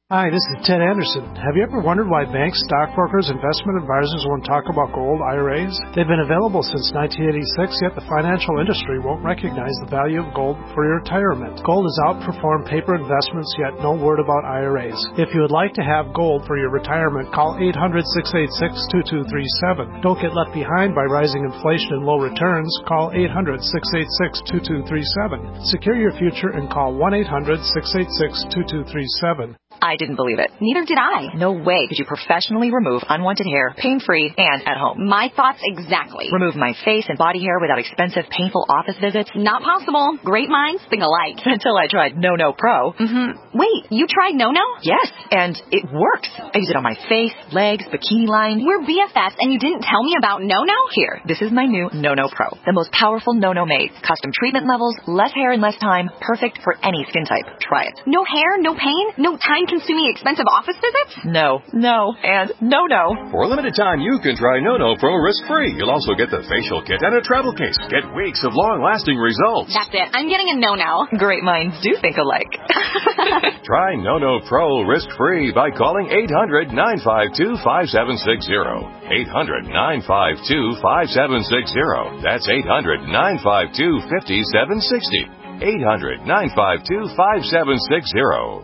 Hi, this is Ted Anderson. Have you ever wondered why banks, stockbrokers, investment advisors won't talk about gold I R As? They've been available since nineteen eighty-six, yet the financial industry won't recognize the value of gold for your retirement. Gold has outperformed paper investments, yet no word about I R As. If you would like to have gold for your retirement, call eight hundred, six eight six, two two three seven. Don't get left behind by rising inflation and low returns. Call eight hundred, six eight six, two two three seven. Secure your future and call one eight hundred, six eight six, two two three seven. I didn't believe it. Neither did I. No way could you professionally remove unwanted hair, pain-free, and at home. My thoughts exactly. Remove my face and body hair without expensive, painful office visits? Not possible. Great minds think alike. Until I tried No No Pro. Mm-hmm. Wait, you tried No No? Yes, and it works. I use it on my face, legs, bikini line. We're B F Fs, and you didn't tell me about No No? Here, this is my new No No Pro. The most powerful No No made. Custom treatment levels, less hair in less time. Perfect for any skin type. Try it. No hair, no pain, no time-consuming expensive office visits? No, no, and no, no. For a limited time, you can try No No Pro risk-free. You'll also get the facial kit and a travel case. Get weeks of long-lasting results. That's it. I'm getting a No No. Great minds do think alike. Try No No Pro risk-free by calling eight hundred, nine five two, five seven six zero. eight hundred, nine five two, five seven six zero. That's eight hundred, nine five two, five seven six zero. eight hundred, nine five two, five seven six zero.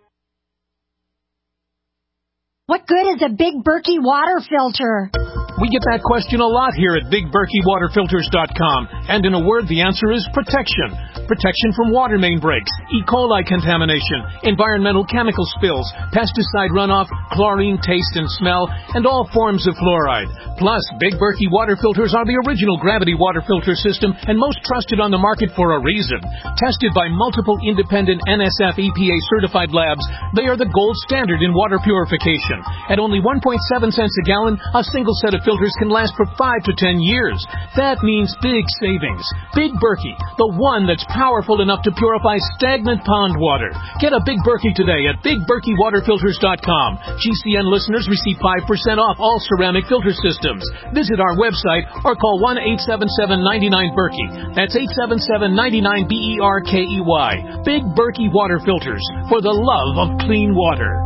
What good is a Big Berkey water filter? We get that question a lot here at Big Berkey Water Filters dot com. And in a word, the answer is protection. Protection from water main breaks, E. coli contamination, environmental chemical spills, pesticide runoff, chlorine taste and smell, and all forms of fluoride. Plus, Big Berkey water filters are the original gravity water filter system and most trusted on the market for a reason. Tested by multiple independent N S F E P A certified labs, they are the gold standard in water purification. At only one point seven cents a gallon, a single set of filters can last for five to ten years. That means big savings. Big Berkey, the one that's powerful enough to purify stagnant pond water. Get a Big Berkey today at Big Berkey Water Filters dot com. G C N listeners receive five percent off all ceramic filter systems. Visit our website or call one eight seven seven, nine nine, Berkey. That's eight seven seven, nine nine, B E R K E Y. Big Berkey Water Filters, for the love of clean water.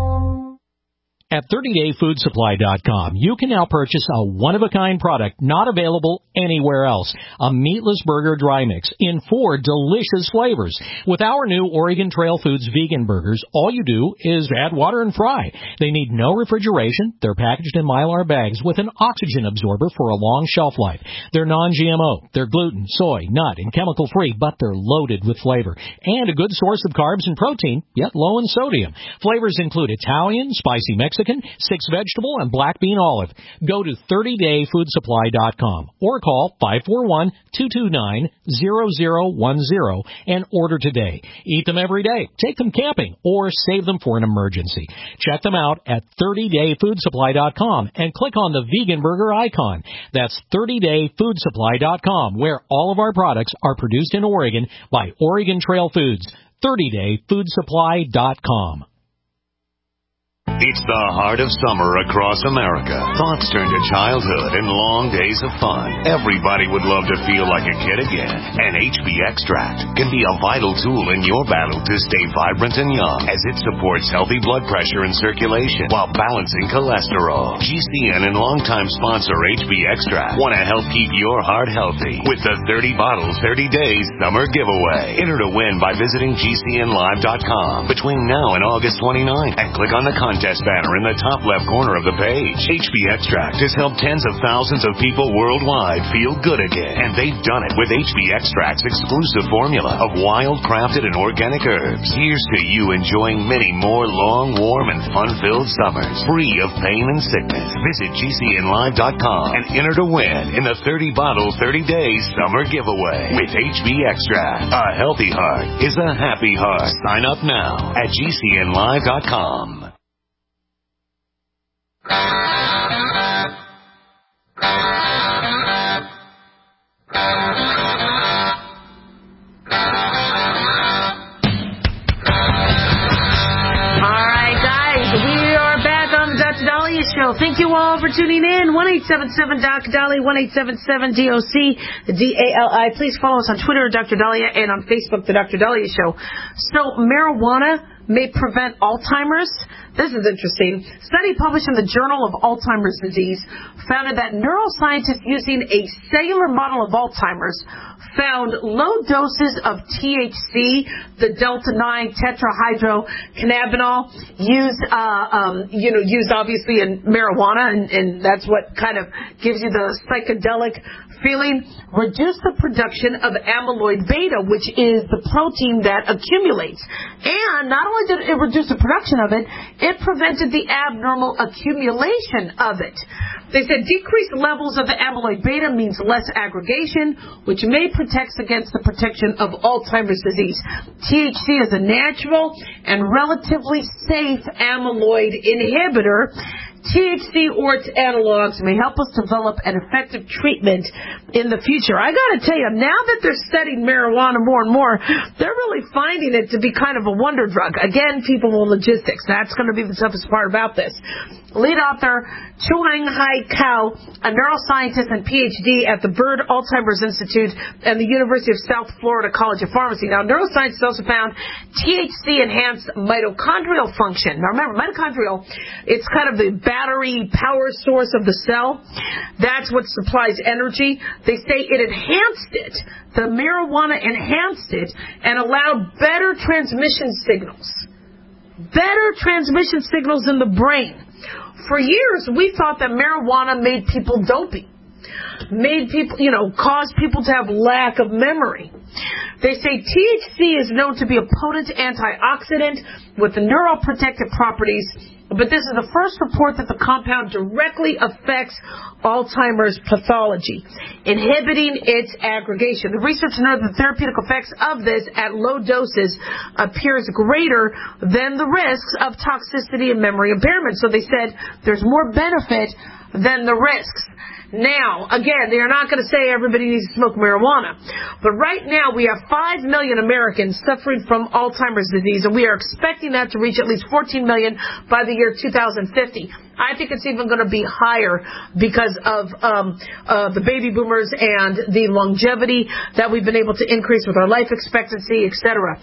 At thirty day food supply dot com, you can now purchase a one-of-a-kind product not available anywhere else. A meatless burger dry mix in four delicious flavors. With our new Oregon Trail Foods vegan burgers, all you do is add water and fry. They need no refrigeration. They're packaged in Mylar bags with an oxygen absorber for a long shelf life. They're non G M O. They're gluten, soy, nut, and chemical-free, but they're loaded with flavor. And a good source of carbs and protein, yet low in sodium. Flavors include Italian, spicy Mexican, six vegetable, and black bean olive. Go to thirty day food supply dot com or call five four one, two two nine, zero zero one zero and order today. Eat them every day, take them camping, or save them for an emergency. Check them out at thirty day food supply dot com and click on the vegan burger icon. That's thirty day food supply dot com, where all of our products are produced in Oregon by Oregon Trail Foods. thirty day food supply dot com. It's the heart of summer across America. Thoughts turn to childhood and long days of fun. Everybody would love to feel like a kid again. And H B Extract can be a vital tool in your battle to stay vibrant and young, as it supports healthy blood pressure and circulation while balancing cholesterol. G C N and longtime sponsor H B Extract want to help keep your heart healthy with the thirty bottles, thirty days summer giveaway. Enter to win by visiting G C N live dot com between now and August twenty-ninth and click on the contest banner in the top left corner of the page. H B Extract has helped tens of thousands of people worldwide feel good again, and they've done it with H B Extract's exclusive formula of wild, crafted, and organic herbs. Here's to you enjoying many more long, warm, and fun-filled summers, free of pain and sickness. Visit G C N live dot com and enter to win in the thirty bottle, thirty days summer giveaway with H B Extract. A healthy heart is a happy heart. Sign up now at G C N live dot com. All right, guys, we are back on the Doctor Dahlia Show. Thank you all for tuning in. one eight seven seven D O C Dahlia, one eight seven seven D O C, the D A L I. Please follow us on Twitter, Doctor Dahlia, and on Facebook, the Doctor Dahlia Show. So, marijuana may prevent Alzheimer's. This is interesting. A study published in the Journal of Alzheimer's Disease found that neuroscientists using a cellular model of Alzheimer's found low doses of T H C, the delta nine tetrahydrocannabinol, used, uh, um, you know, used obviously in marijuana, and, and that's what kind of gives you the psychedelic feeling, reduced the production of amyloid beta, which is the protein that accumulates. And not only did it reduce the production of it, it prevented the abnormal accumulation of it. They said decreased levels of the amyloid beta means less aggregation, which may protect against the protection of Alzheimer's disease. T H C is a natural and relatively safe amyloid inhibitor. T H C or its analogs may help us develop an effective treatment in the future. I got to tell you, now that they're studying marijuana more and more, they're really finding it to be kind of a wonder drug. Again, people with logistics. That's going to be the toughest part about this. Lead author Chuang Hai Kao, a neuroscientist and P H D at the Bird Alzheimer's Institute and the University of South Florida College of Pharmacy. Now, neuroscientists also found T H C enhanced mitochondrial function. Now, remember, mitochondrial, it's kind of the battery power source of the cell. That's what supplies energy. They say it enhanced it. The marijuana enhanced it and allowed better transmission signals. Better transmission signals in the brain. For years, we thought that marijuana made people dopey, made people, you know, caused people to have lack of memory. They say T H C is known to be a potent antioxidant with neuroprotective properties, but this is the first report that the compound directly affects Alzheimer's pathology, inhibiting its aggregation. The research noted the therapeutic effects of this at low doses appears greater than the risks of toxicity and memory impairment. So they said there's more benefit than the risks. Now, again, they are not going to say everybody needs to smoke marijuana. But right now, we have five million Americans suffering from Alzheimer's disease, and we are expecting that to reach at least fourteen million by the year two thousand fifty. I think it's even going to be higher because of um, uh, the baby boomers and the longevity that we've been able to increase with our life expectancy, et cetera.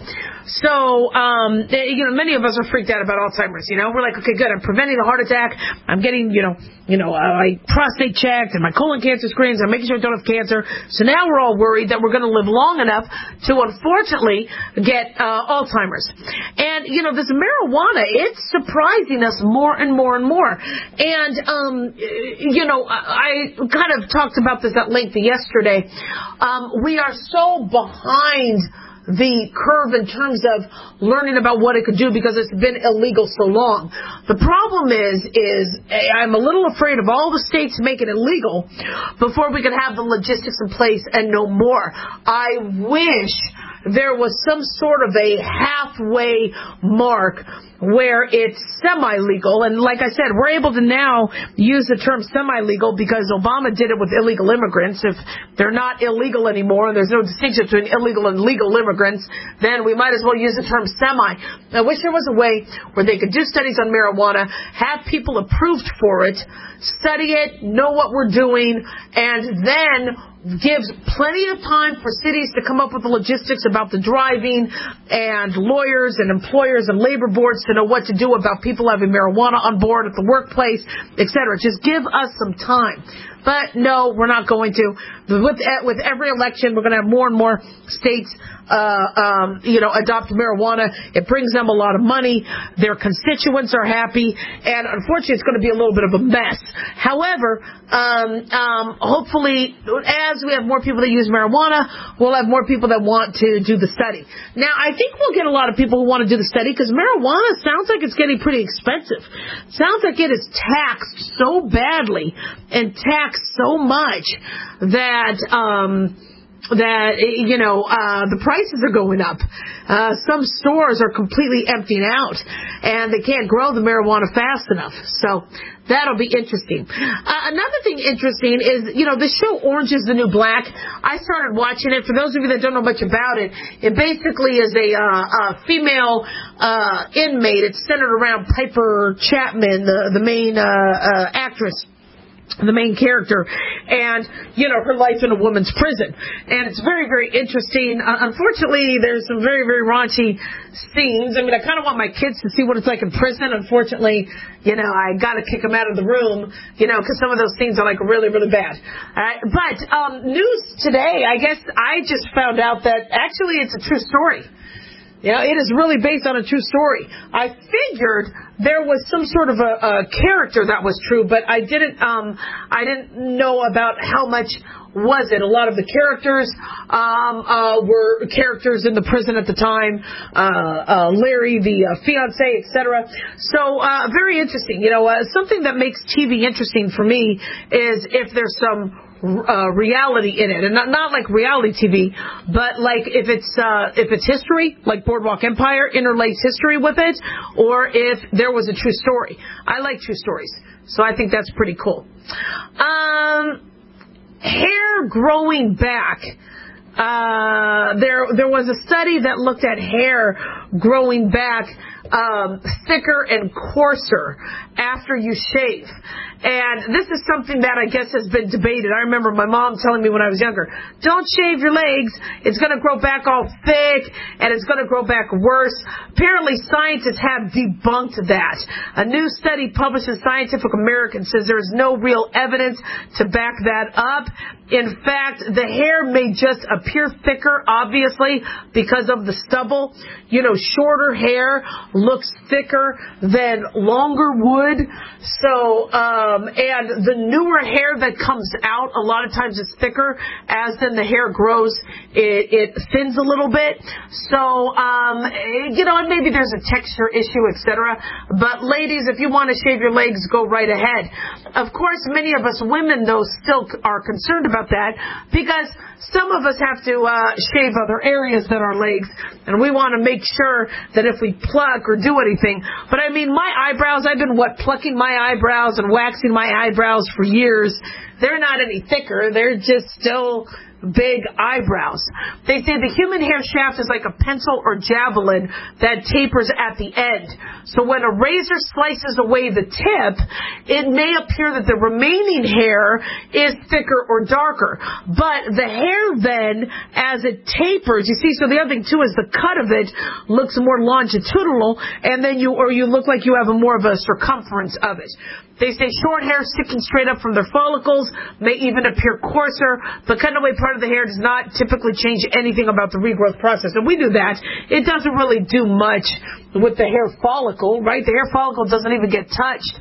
So, um, you know, many of us are freaked out about Alzheimer's. You know, we're like, okay, good, I'm preventing a heart attack. I'm getting, you know, you know, uh, my prostate checked and my colon cancer screens. I'm making sure I don't have cancer. So now we're all worried that we're going to live long enough to, unfortunately, get uh, Alzheimer's. And, you know, this marijuana, it's surprising us more and more and more. And, um, you know, I kind of talked about this at length yesterday. Um, we are so behind the curve in terms of learning about what it could do because it's been illegal so long. The problem is, is I'm a little afraid of all the states make it illegal before we can have the logistics in place and know more. I wish there was some sort of a halfway mark where it's semi-legal. And like I said, we're able to now use the term semi-legal because Obama did it with illegal immigrants. If they're not illegal anymore and there's no distinction between illegal and legal immigrants, then we might as well use the term semi. I wish there was a way where they could do studies on marijuana, have people approved for it, study it, know what we're doing, and then gives plenty of time for cities to come up with the logistics about the driving and lawyers and employers and labor boards to know what to do about people having marijuana on board at the workplace, et cetera. Just give us some time. But no, we're not going to. With with every election, we're going to have more and more states, uh, um, you know, adopt marijuana. It brings them a lot of money. Their constituents are happy, and unfortunately, it's going to be a little bit of a mess. However, um, um, hopefully, as we have more people that use marijuana, we'll have more people that want to do the study. Now, I think we'll get a lot of people who want to do the study because marijuana sounds like it's getting pretty expensive. Sounds like it is taxed so badly and taxed so much that um that you know uh the prices are going up. Uh some stores are completely emptying out and they can't grow the marijuana fast enough. So that'll be interesting. Uh, another thing interesting is, you know, the show Orange is the New Black. I started watching it. For those of you that don't know much about it, it basically is a, uh, a female uh inmate. It's centered around Piper Chapman, the, the main uh, uh actress. the main character, and, you know, her life in a woman's prison. And it's very, very interesting. Uh, unfortunately, there's some very, very raunchy scenes. I mean, I kind of want my kids to see what it's like in prison. Unfortunately, you know, I got to kick them out of the room, you know, because some of those scenes are, like, really, really bad. All right? But um, news today, I guess I just found out that actually it's a true story. Yeah, it is really based on a true story. I figured there was some sort of a, a character that was true, but I didn't. Um, I didn't know about how much was it. A lot of the characters um, uh, were characters in the prison at the time. Uh, uh, Larry, the uh, fiance, et cetera. So uh, very interesting. You know, uh, something that makes T V interesting for me is if there's some Uh, reality in it, and not not like reality T V, but like if it's uh, if it's history, like Boardwalk Empire interlays history with it, or if there was a true story. I like true stories, so I think that's pretty cool. Um, hair growing back. Uh, there there was a study that looked at hair growing back um, thicker and coarser after you shave. And this is something that I guess has been debated. I remember my mom telling me when I was younger, don't shave your legs. It's going to grow back all thick, and it's going to grow back worse. Apparently, scientists have debunked that. A new study published in Scientific American says there is no real evidence to back that up. In fact, the hair may just appear thicker, obviously, because of the stubble. You know, shorter hair looks thicker than longer would. So, um, and the newer hair that comes out, a lot of times it's thicker. As then the hair grows, it, it thins a little bit. So, um, you know, and maybe there's a texture issue, et cetera. But ladies, if you want to shave your legs, go right ahead. Of course, many of us women, though, still are concerned about that because some of us have to uh, shave other areas than our legs, and we want to make sure that if we pluck or do anything. But I mean, my eyebrows, I've been, what, plucking my eyebrows and waxing my eyebrows for years. They're not any thicker. They're just still big eyebrows. They say the human hair shaft is like a pencil or javelin that tapers at the end. So when a razor slices away the tip, it may appear that the remaining hair is thicker or darker. But the hair then, as it tapers, you see, so the other thing too is the cut of it looks more longitudinal, and then you, or you look like you have a more of a circumference of it. They say short hair sticking straight up from their follicles may even appear coarser, but cutting away part of the hair does not typically change anything about the regrowth process. And we do that. It doesn't really do much with the hair follicle, right? The hair follicle doesn't even get touched.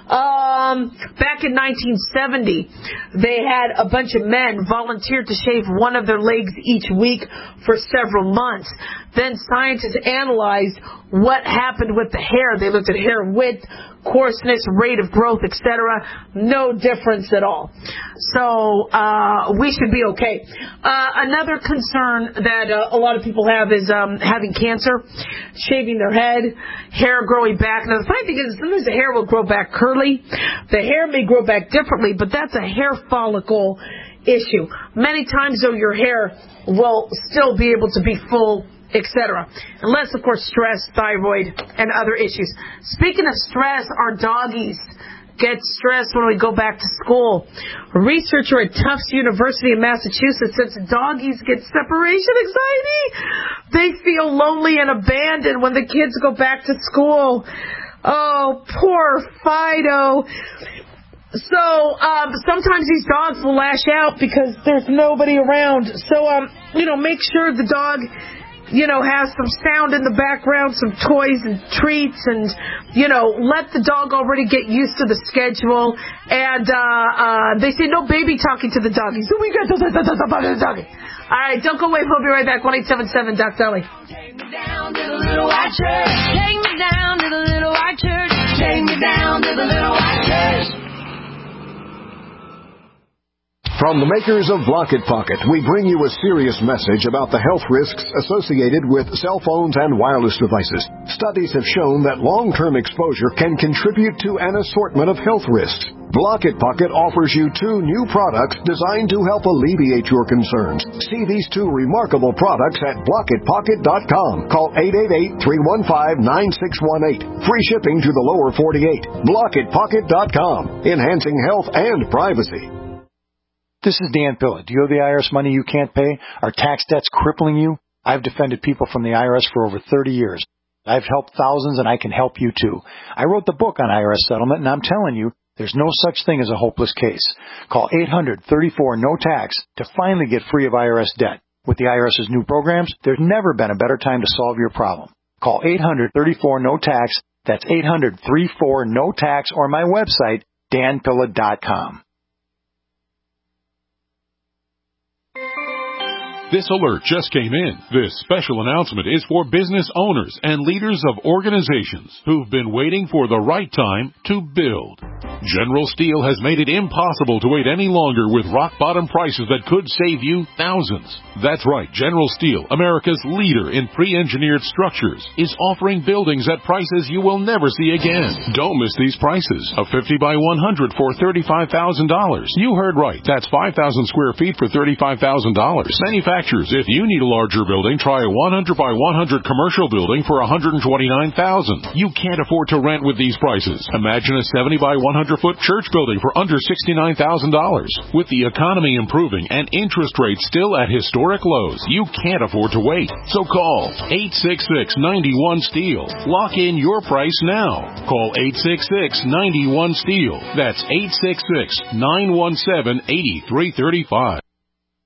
Um, back in nineteen seventy, they had a bunch of men volunteer to shave one of their legs each week for several months. Then scientists analyzed what happened with the hair. They looked at hair width, coarseness, rate of growth, et cetera. No difference at all. So uh, we should be okay. Uh, another concern that uh, a lot of people have is um, having cancer, shaving their head, hair growing back. Now the funny thing is, sometimes the hair will grow back curly. The hair may grow back differently, but that's a hair follicle issue. Many times, though, your hair will still be able to be full, et cetera. Unless, of course, stress, thyroid, and other issues. Speaking of stress, our doggies get stressed when we go back to school. A researcher at Tufts University in Massachusetts says doggies get separation anxiety. They feel lonely and abandoned when the kids go back to school. Oh, poor Fido. So, um, sometimes these dogs will lash out because there's nobody around. So, um, you know, make sure the dog, you know, has some sound in the background, some toys and treats, and, you know, let the dog already get used to the schedule. And, uh, uh, they say no baby talking to the doggies. So we got the doggy. All right, don't go away. We'll be right back. one eight seven seven Doc Deli. Take me down to the little white church. Take me down to the little white church. Take me down to the little white church. From the makers of Blocket Pocket, we bring you a serious message about the health risks associated with cell phones and wireless devices. Studies have shown that long-term exposure can contribute to an assortment of health risks. Block It Pocket offers you two new products designed to help alleviate your concerns. See these two remarkable products at block it pocket dot com. Call eight eight eight, three one five, nine six one eight. Free shipping to the lower forty-eight. block it pocket dot com. Enhancing health and privacy. This is Dan Pilla. Do you owe the I R S money you can't pay? Are tax debts crippling you? I've defended people from the I R S for over thirty years. I've helped thousands, and I can help you too. I wrote the book on I R S settlement, and I'm telling you, there's no such thing as a hopeless case. Call eight hundred, thirty-four, no tax to finally get free of I R S debt. With the IRS's new programs, there's never been a better time to solve your problem. Call eight hundred, thirty-four, no tax. That's eight hundred, thirty-four, no tax, or my website, dan pilla dot com. This alert just came in. This special announcement is for business owners and leaders of organizations who've been waiting for the right time to build. General Steel has made it impossible to wait any longer with rock-bottom prices that could save you thousands. That's right, General Steel, America's leader in pre-engineered structures, is offering buildings at prices you will never see again. Don't miss these prices. A fifty by one hundred for thirty-five thousand dollars. You heard right. That's five thousand square feet for thirty-five thousand dollars. Manufacturers, if you need a larger building, try a one hundred by one hundred commercial building for one hundred twenty-nine thousand dollars. You can't afford to rent with these prices. Imagine a seventy by one hundred foot church building for under sixty-nine thousand dollars. With the economy improving and interest rates still at historic lows, you can't afford to wait. So call eight six six, nine one, STEEL. Lock in your price now. Call eight six six, nine one, STEEL. That's eight six six, nine one seven, eight three three five.